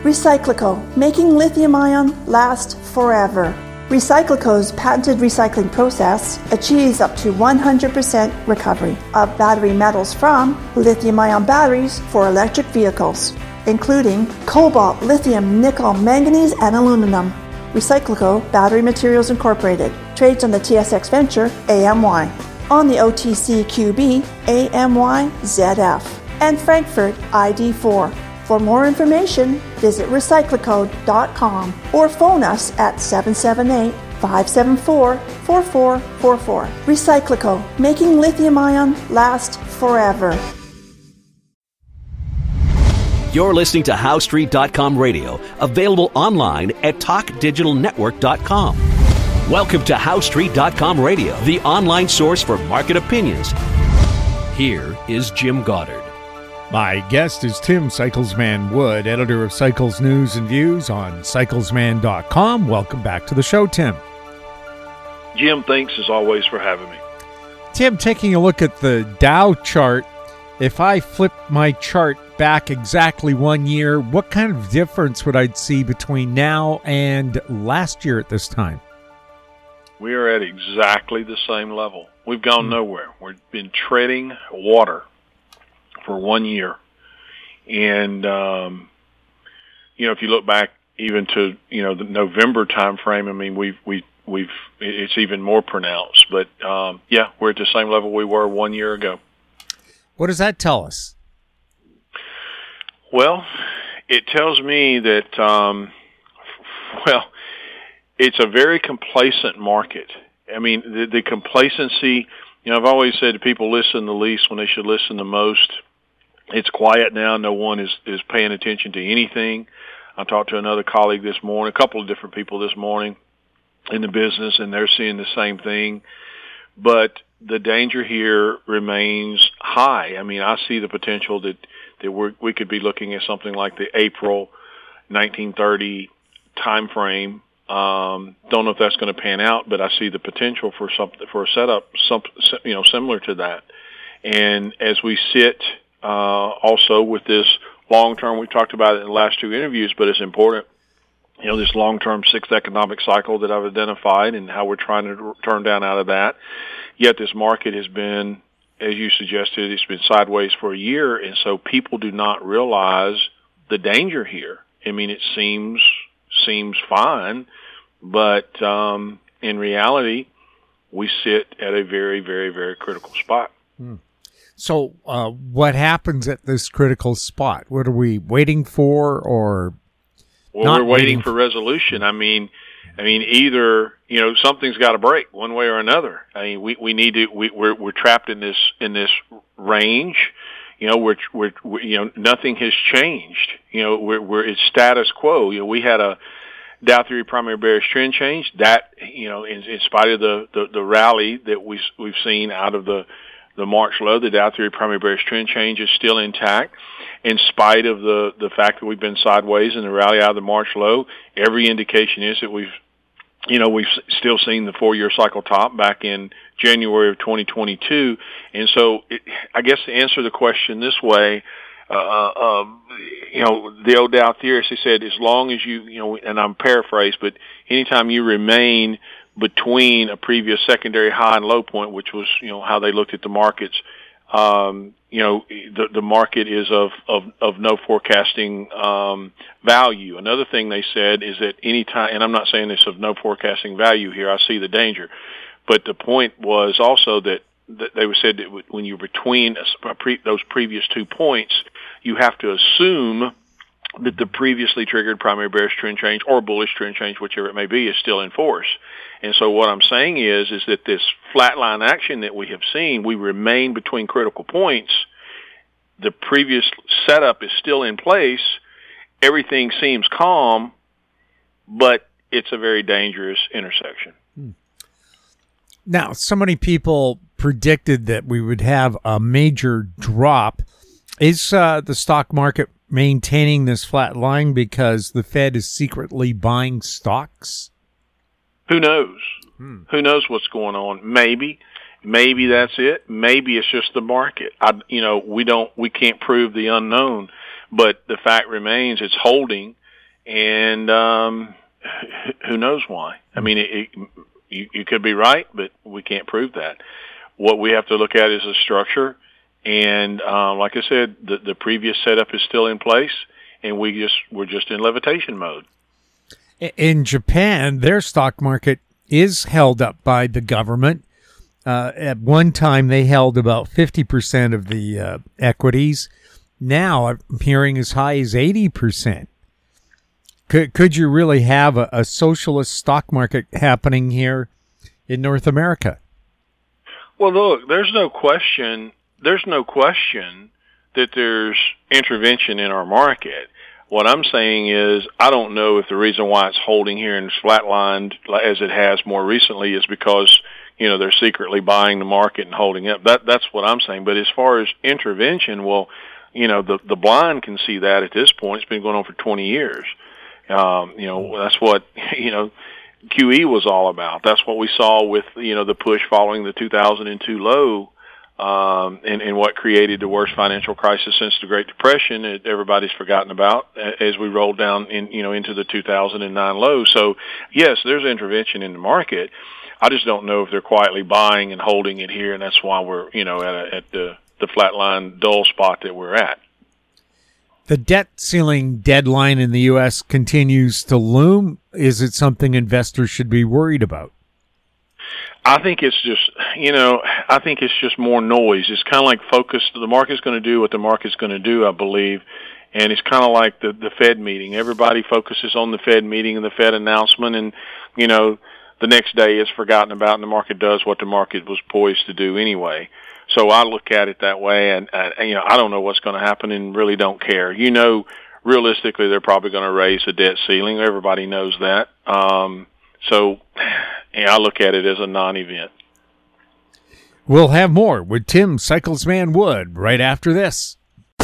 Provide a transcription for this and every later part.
Recyclico, making lithium-ion last forever. Recyclico's patented recycling process achieves up to 100% recovery of battery metals from lithium-ion batteries for electric vehicles, including cobalt, lithium, nickel, manganese, and aluminum. Recyclico Battery Materials Incorporated trades on the TSX Venture AMY, on the OTCQB AMYZF, and Frankfurt ID4. For more information, visit recyclico.com or phone us at 778-574-4444. Recyclico, making lithium-ion last forever. You're listening to HowStreet.com radio, available online at TalkDigitalNetwork.com. Welcome to HowStreet.com radio, the online source for market opinions. Here is Jim Goddard. My guest is Tim Cyclesman Wood, editor of Cycles News and Views on Cyclesman.com. Welcome back to the show, Tim. Jim, thanks as always for having me. Tim, taking a look at the Dow chart, if I flip my chart back exactly 1 year, what kind of difference would I see between now and last year at this time? We are at exactly the same level. We've gone nowhere. We've been treading water for 1 year. And, if you look back even to, the November time frame, I mean, it's even more pronounced. But, we're at the same level we were 1 year ago. What does that tell us? Well, it tells me that, it's a very complacent market. I mean, the complacency, I've always said to people, listen the least when they should listen the most. It's quiet now. No one is paying attention to anything. I talked to another colleague this morning, a couple of different people this morning in the business, and they're seeing the same thing. But the danger here remains high. I mean, I see the potential that we could be looking at something like the April 1930 time frame. Don't know if that's going to pan out, but I see the potential for a setup, similar to that. And as we sit, also with this long-term, we talked about it in the last two interviews, but it's important, this long-term sixth economic cycle that I've identified and how we're trying to turn down out of that. Yet this market has been, as you suggested, it's been sideways for a year, and so people do not realize the danger here. I mean, it seems fine, but in reality, we sit at a very, very, very critical spot. So what happens at this critical spot? What are we waiting for, or we're waiting for resolution. I mean, either something's got to break one way or another. I mean, we need to. We're trapped in this range. Nothing has changed. It's status quo. We had a Dow 3 primary bearish trend change that in spite of the rally that we've seen out of the March low, the Dow 3 primary bearish trend change is still intact. In spite of the fact that we've been sideways in the rally out of the March low, every indication is that we've still seen the 4-year cycle top back in January of 2022. And so I guess to answer the question this way, the old Dow theorist, he said, as long as you, and I'm paraphrased, but anytime you remain between a previous secondary high and low point, which was, how they looked at the markets, the market is of no forecasting value. Another thing they said is that anytime, and I'm not saying this of no forecasting value here, I see the danger, but the point was also that they said that when you're between those previous 2 points, you have to assume that the previously triggered primary bearish trend change or bullish trend change, whichever it may be, is still in force. And so what I'm saying is that this flatline action that we have seen, we remain between critical points. The previous setup is still in place. Everything seems calm, but it's a very dangerous intersection. Now, so many people predicted that we would have a major drop. Is the stock market maintaining this flat line because the Fed is secretly buying stocks? Who knows? Who knows what's going on? Maybe that's it. Maybe it's just the market. We can't prove the unknown, but the fact remains it's holding. and who knows why? I mean, you could be right, but we can't prove that. What we have to look at is the structure, and like I said, the previous setup is still in place, and we're just in levitation mode. In Japan, their stock market is held up by the government. At one time, they held about 50% of the equities. Now, I'm hearing as high as 80%. Could you really have a socialist stock market happening here in North America? Well, look, there's no question that there's intervention in our market. What I'm saying is I don't know if the reason why it's holding here and it's flatlined as it has more recently is because, they're secretly buying the market and holding up. That's what I'm saying. But as far as intervention, well, the blind can see that at this point. It's been going on for 20 years. That's what, QE was all about. That's what we saw with, the push following the 2002 low, and what created the worst financial crisis since the Great Depression. Everybody's forgotten about as we rolled down into the 2009 low. So yes, there's intervention in the market. I just don't know if they're quietly buying and holding it here, and that's why we're, at the flatline dull spot that we're at. The debt ceiling deadline in the U.S. continues to loom. Is it something investors should be worried about? I think it's just more noise. It's kind of like focus. The market's going to do what the market's going to do, I believe. And it's kind of like the Fed meeting. Everybody focuses on the Fed meeting and the Fed announcement, and, the next day is forgotten about, and the market does what the market was poised to do anyway. So I look at it that way, and I don't know what's going to happen and really don't care. Realistically, they're probably going to raise the debt ceiling. Everybody knows that. So I look at it as a non-event. We'll have more with Tim Cyclesman Wood right after this.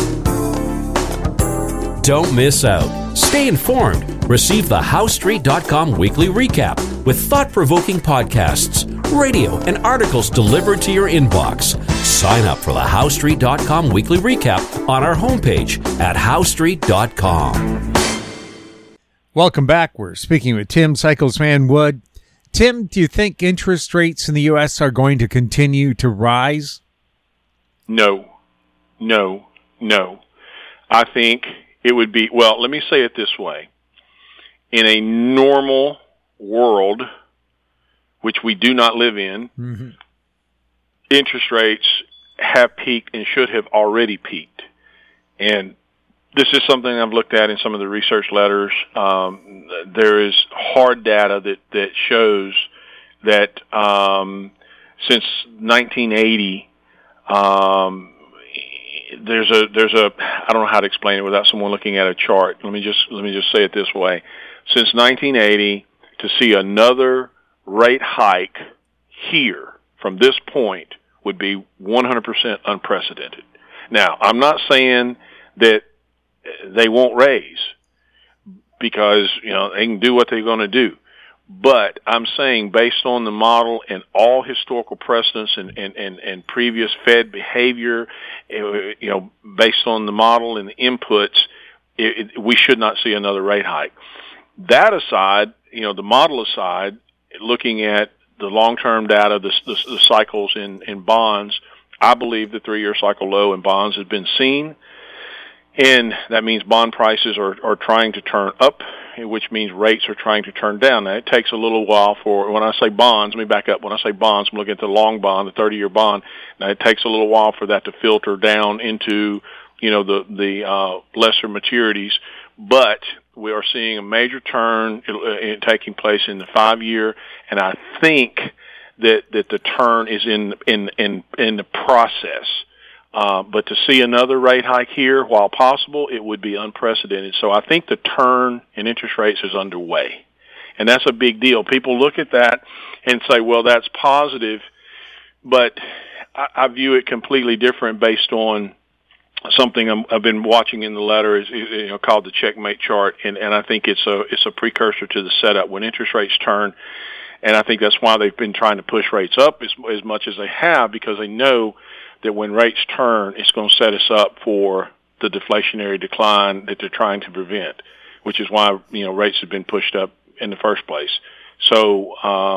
Don't miss out. Stay informed. Receive the HowStreet.com weekly recap with thought-provoking podcasts, radio, and articles delivered to your inbox. Sign up for the HowStreet.com weekly recap on our homepage at HowStreet.com. Welcome back. We're speaking with Tim Cyclesman Wood. Tim, do you think interest rates in the U.S. are going to continue to rise? No. I think it would be, well, let me say it this way. In a normal world, which we do not live in, interest rates have peaked and should have already peaked. And this is something I've looked at in some of the research letters. There is hard data that shows that since 1980, there's a I don't know how to explain it without someone looking at a chart. Let me just say it this way. Since 1980, to see another rate hike here from this point would be 100% unprecedented. Now, I'm not saying that they won't raise because, they can do what they're going to do. But I'm saying based on the model and all historical precedents and previous Fed behavior, based on the model and the inputs, we should not see another rate hike. That aside, the model aside, looking at the long-term data, the cycles in bonds, I believe the 3-year cycle low in bonds has been seen. And that means bond prices are trying to turn up, which means rates are trying to turn down. Now, it takes a little while when I say bonds, let me back up. When I say bonds, I'm looking at the long bond, the 30-year bond. Now, it takes a little while for that to filter down into, the lesser maturities. But we are seeing a major turn taking place in the 5-year, and I think that the turn is in the process. But to see another rate hike here, while possible, it would be unprecedented. So I think the turn in interest rates is underway. And that's a big deal. People look at that and say, well, that's positive. But I view it completely different based on something I've been watching in the letter is called the checkmate chart. And I think it's a precursor to the setup when interest rates turn. And I think that's why they've been trying to push rates up as much as they have, because they know that when rates turn, it's going to set us up for the deflationary decline that they're trying to prevent. which is why rates have been pushed up in the first place. So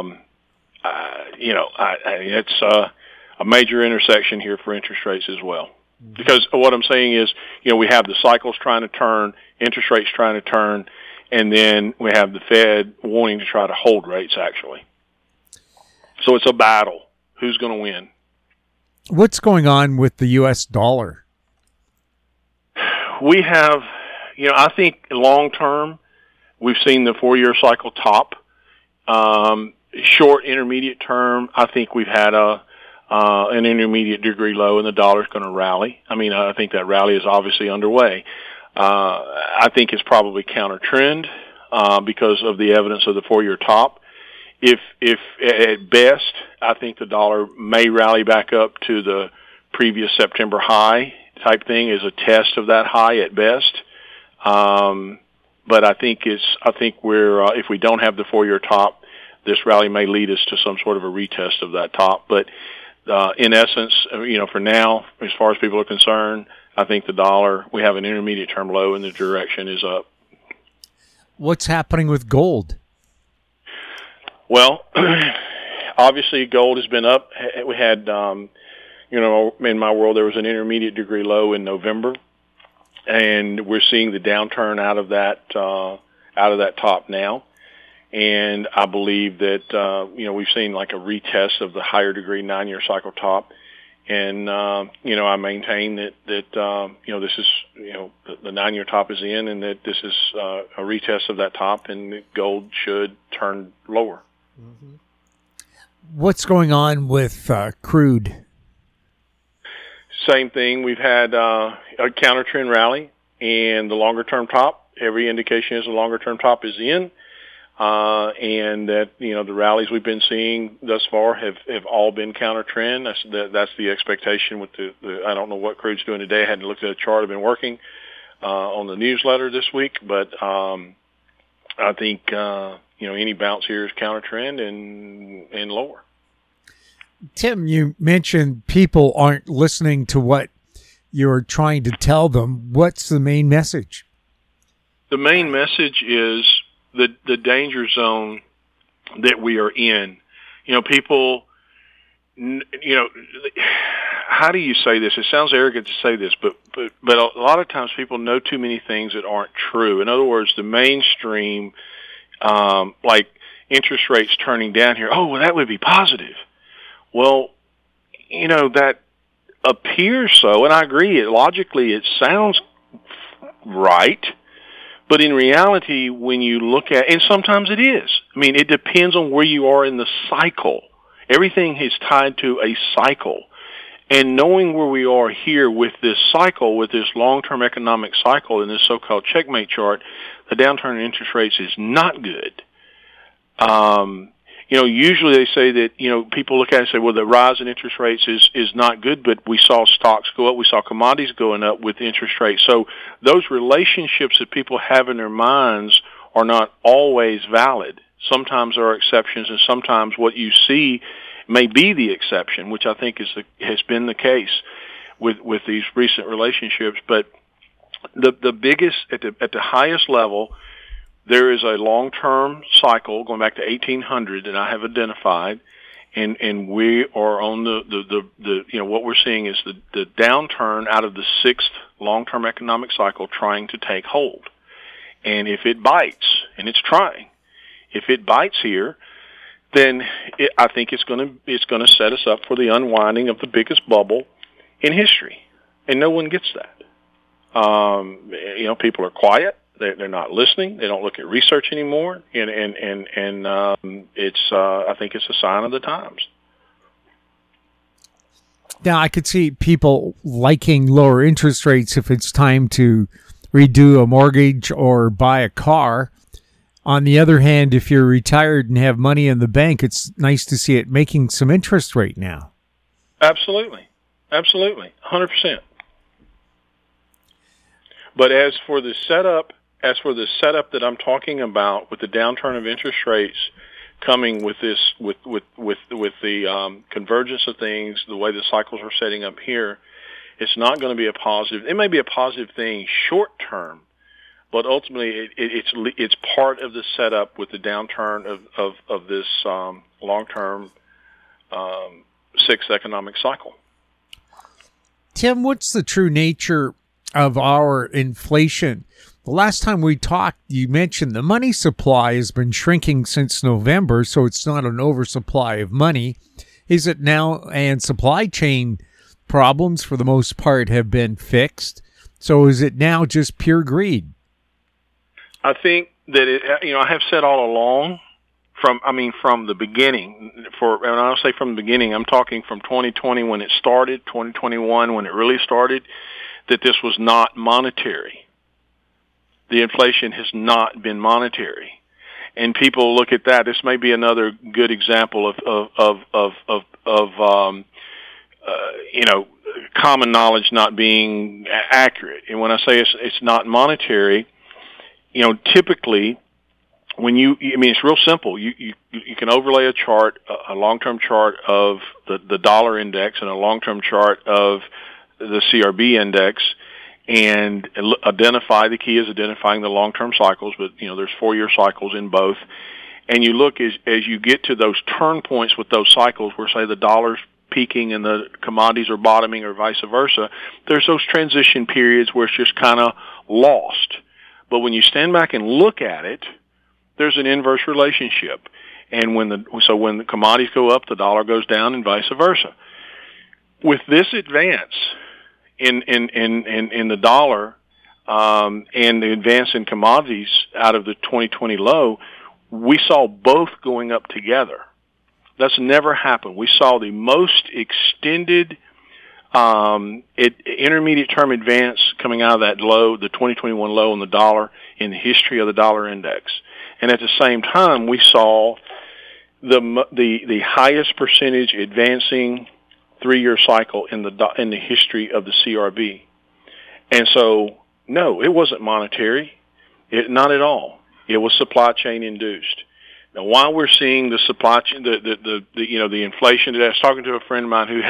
it's a major intersection here for interest rates as well. Because what I'm saying is, we have the cycles trying to turn, interest rates trying to turn, and then we have the Fed wanting to try to hold rates, actually. So it's a battle. Who's going to win? What's going on with the U.S. dollar? We have, I think long term, we've seen the 4-year cycle top. Short, intermediate term, I think we've had an intermediate degree low, and the dollar's going to rally. I mean, I think that rally is obviously underway. I think it's probably counter trend because of the evidence of the 4-year top. If at best, I think the dollar may rally back up to the previous September high type thing as a test of that high at best. But I think we're if we don't have the 4-year top, this rally may lead us to some sort of a retest of that top. But in essence, for now, as far as people are concerned, I think the dollar, we have an intermediate term low and the direction is up. What's happening with gold? Well, obviously gold has been up. We had, in my world, there was an intermediate degree low in November, and we're seeing the downturn out of that top now. And I believe that, we've seen like a retest of the higher degree 9-year cycle top. And, I maintain that this is, the 9-year top is in, and that this is a retest of that top, and that gold should turn lower. Mm-hmm. What's going on with crude? Same thing. We've had a counter trend rally, and the longer term top, every indication is the longer term top is in. And that, the rallies we've been seeing thus far have all been counter trend. That's the expectation with the I don't know what crude's doing today. I hadn't looked at the chart. I've been working on the newsletter this week, but I think any bounce here is counter trend and lower. Tim, you mentioned people aren't listening to what you're trying to tell them. What's the main message? The main message is the danger zone that we are in. People, how do you say this? It sounds arrogant to say this, but a lot of times people know too many things that aren't true. In other words, the mainstream, like interest rates turning down here, oh, well, that would be positive. Well, that appears so, and I agree. Logically, it sounds right. But in reality, when you look at, and sometimes it is. I mean, it depends on where you are in the cycle. Everything is tied to a cycle. And knowing where we are here with this cycle, with this long-term economic cycle in this so-called checkmate chart, the downturn in interest rates is not good. Usually they say that, people look at it and say, well, the rise in interest rates is not good, but we saw stocks go up. We saw commodities going up with interest rates. So those relationships that people have in their minds are not always valid. Sometimes there are exceptions, and sometimes what you see may be the exception, which I think has been the case with these recent relationships. But the biggest, at the highest level, there is a long-term cycle going back to 1800 that I have identified, and we are on the what we're seeing is the downturn out of the 6th long-term economic cycle trying to take hold. And if it bites, and it's trying, if it bites here, then I think it's going to set us up for the unwinding of the biggest bubble in history, and no one gets that. People are quiet. They're not listening. They don't look at research anymore, and it's I think it's a sign of the times. Now, I could see people liking lower interest rates if it's time to redo a mortgage or buy a car. On the other hand, if you're retired and have money in the bank, it's nice to see it making some interest rate now. Absolutely, 100%. But as for the setup that I'm talking about, with the downturn of interest rates coming with this, with the convergence of things, the way the cycles are setting up here, it's not going to be a positive. It may be a positive thing short term, but ultimately it's part of the setup with the downturn of this long-term sixth economic cycle. Tim, what's the true nature of our inflation? The last time we talked, you mentioned the money supply has been shrinking since November, so it's not an oversupply of money. Is it now? And supply chain problems, for the most part, have been fixed. So is it now just pure greed? I think that I have said all along, from the beginning. And I'll say from the beginning, I'm talking from 2020 when it started, 2021 when it really started, that this was not monetary. The inflation has not been monetary, and people look at that. This may be another good example of common knowledge not being accurate. And when I say it's not monetary, typically it's real simple. You can overlay a chart, a long-term chart of the dollar index and a long-term chart of the CRB index, and identify, the key is identifying the long-term cycles, but there's 4-year cycles in both. And you look as you get to those turn points with those cycles where, say, the dollar's peaking and the commodities are bottoming or vice versa, there's those transition periods where it's just kind of lost. But when you stand back and look at it, there's an inverse relationship. And when the commodities go up, the dollar goes down and vice versa. With this advance in the dollar and the advance in commodities out of the 2020 low, we saw both going up together. That's never happened. We saw the most extended intermediate term advance coming out of that low, the 2021 low in the dollar, in the history of the dollar index. And at the same time, we saw the highest percentage advancing 3-year cycle in the history of the CRB. And so, no, it wasn't monetary. Not at all. It was supply chain induced. Now, while we're seeing the supply chain, the inflation today, I was talking to a friend of mine who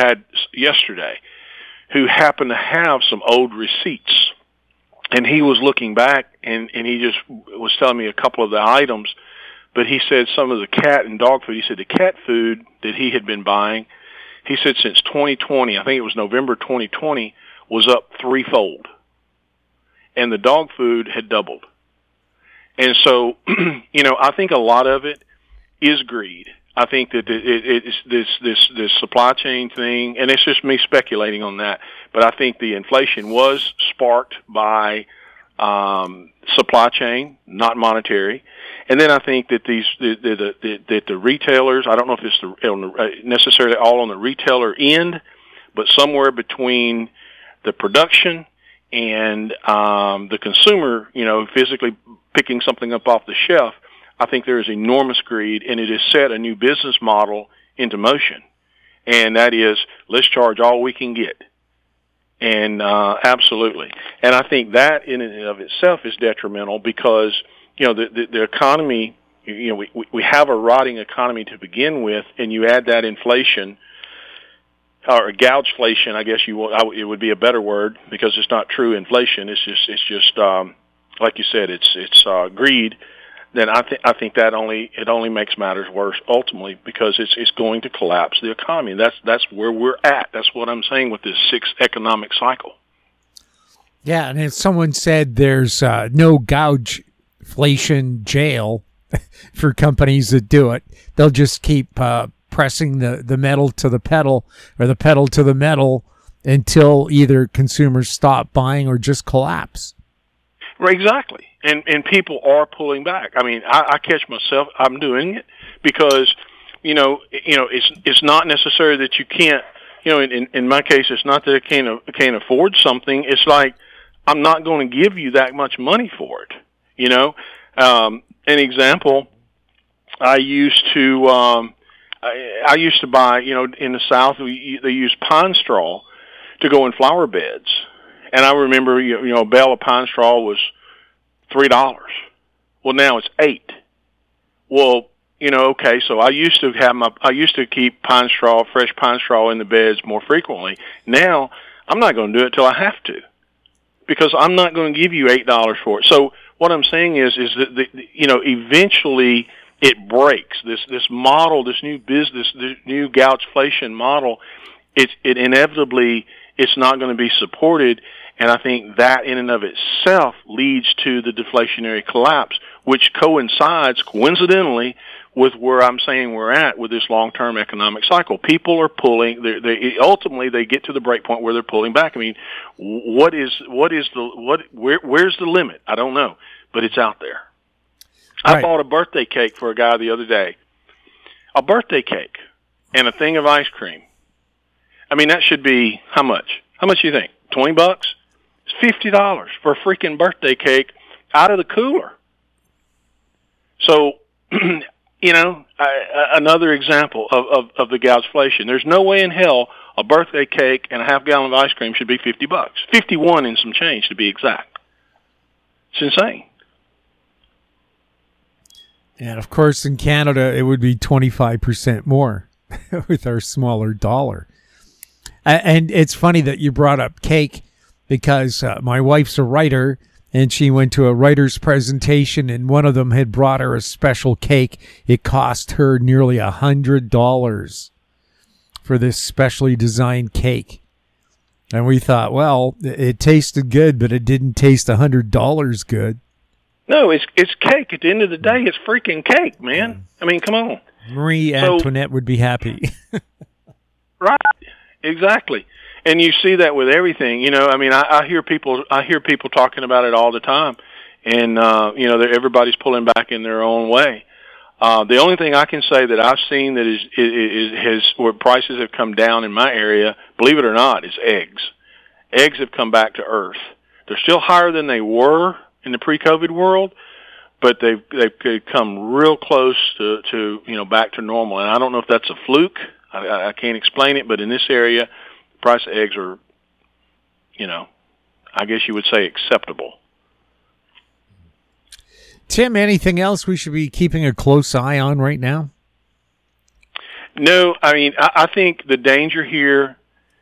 happened to have some old receipts, and he was looking back, and he just was telling me a couple of the items, but he said some of the cat and dog food. He said the cat food that he had been buying, he said since 2020, I think it was November 2020, was up threefold, and the dog food had doubled. And so, I think a lot of it is greed. I think that it's this supply chain thing, and it's just me speculating on that. But I think the inflation was sparked by supply chain, not monetary. And then I think that the retailers, I don't know if it's necessarily all on the retailer end, but somewhere between the production and the consumer, physically picking something up off the shelf, I think there is enormous greed, and it has set a new business model into motion. And that is, let's charge all we can get. And absolutely. And I think that in and of itself is detrimental because, the economy, we have a rotting economy to begin with, and you add that inflation, or gougeflation, I guess it would be a better word, because it's not true inflation. It's just like you said, it's greed. Then I think that it only makes matters worse ultimately, because it's going to collapse the economy. That's where we're at. That's what I'm saying with this sixth economic cycle. Yeah, and as someone said, there's no gougeflation jail for companies that do it. They'll just keep pressing the metal to the pedal, or the pedal to the metal, until either consumers stop buying or just collapse. Right, exactly. And people are pulling back. I mean, I catch myself, I'm doing it because, it's not necessary that you can't, in my case, it's not that I can't afford something. It's like, I'm not going to give you that much money for it. An example, I used to buy, in the South, they use pine straw to go in flower beds. And I remember, a bale of pine straw was $3. Well, now it's $8. Well, okay, so I used to keep fresh pine straw in the beds more frequently. Now, I'm not going to do it till I have to, because I'm not going to give you $8 for it. So what I'm saying is that eventually it breaks. This model, this new business, this new gougeflation model, it inevitably it's not going to be supported, and I think that in and of itself leads to the deflationary collapse, which coincides coincidentally with where I'm saying we're at with this long-term economic cycle. People are pulling. They ultimately they get to the break point where they're pulling back. I mean, where's the limit? I don't know, but it's out there. Right. I bought a birthday cake for a guy the other day. A birthday cake and a thing of ice cream. I mean, that should be how much? How much do you think? $20? It's $50 for a freaking birthday cake out of the cooler. So, another example of the gougeflation. There's no way in hell a birthday cake and a half gallon of ice cream should be $50. 51 and some change to be exact. It's insane. And of course, in Canada, it would be 25% more with our smaller dollar. And it's funny that you brought up cake because my wife's a writer, and she went to a writer's presentation, and one of them had brought her a special cake. It cost her nearly $100 for this specially designed cake. And we thought, well, it tasted good, but it didn't taste $100 good. No, it's cake. At the end of the day, it's freaking cake, man. I mean, come on. Marie Antoinette would be happy. Right, exactly. And you see that with everything. I mean, I hear people talking about it all the time, and everybody's pulling back in their own way. The only thing I can say that I've seen that is where prices have come down in my area, believe it or not, is eggs. Eggs have come back to earth. They're still higher than they were in the pre-COVID world, but they've come real close to back to normal. And I don't know if that's a fluke. I can't explain it, but in this area, the price of eggs are, I guess you would say acceptable. Tim, anything else we should be keeping a close eye on right now? No, I mean, I think the danger here,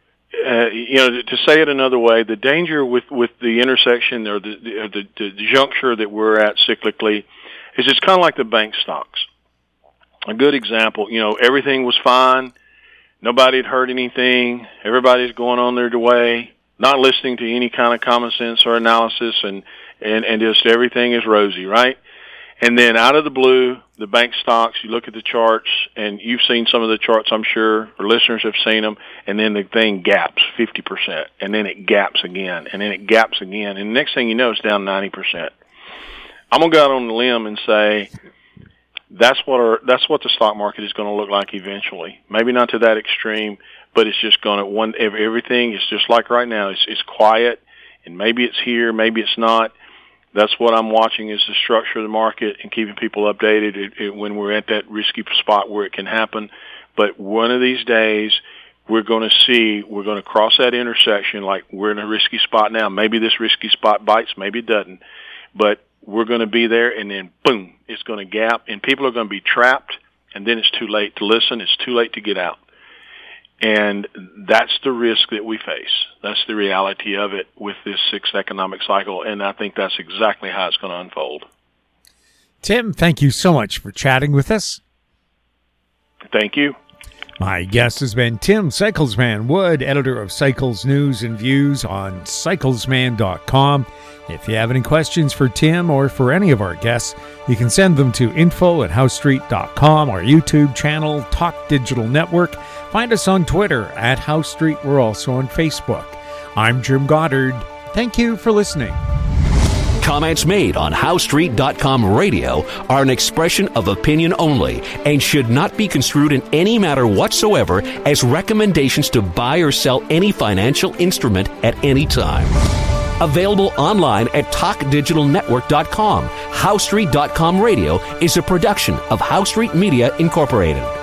to say it another way, the danger with the intersection or the juncture that we're at cyclically is it's kind of like the bank stocks. A good example, everything was fine. Nobody had heard anything. Everybody's going on their way, not listening to any kind of common sense or analysis, and just everything is rosy, right? And then out of the blue, the bank stocks, you look at the charts, and you've seen some of the charts, I'm sure, or listeners have seen them, and then the thing gaps 50%, and then it gaps again, and then it gaps again, and the next thing you know, it's down 90%. I'm going to go out on the limb and say that's what the stock market is going to look like eventually. Maybe not to that extreme, but it's just going to everything is just like right now. It's quiet, and maybe it's here, maybe it's not. That's what I'm watching is the structure of the market and keeping people updated when we're at that risky spot where it can happen. But one of these days, we're going to cross that intersection like we're in a risky spot now. Maybe this risky spot bites, maybe it doesn't. But we're going to be there, and then, boom, it's going to gap, and people are going to be trapped, and then it's too late to listen. It's too late to get out. And that's the risk that we face. That's the reality of it with this sixth economic cycle, and I think that's exactly how it's going to unfold. Tim, thank you so much for chatting with us. Thank you. My guest has been Tim Cyclesman Wood, editor of Cycles News and Views on cyclesman.com. If you have any questions for Tim or for any of our guests, you can send them to info@housestreet.com, our YouTube channel, Talk Digital Network. Find us on Twitter @HouseStreet. We're also on Facebook. I'm Jim Goddard. Thank you for listening. Comments made on HouseStreet.com radio are an expression of opinion only and should not be construed in any matter whatsoever as recommendations to buy or sell any financial instrument at any time. Available online at TalkDigitalNetwork.com. HouseStreet.com radio is a production of House Street Media Incorporated.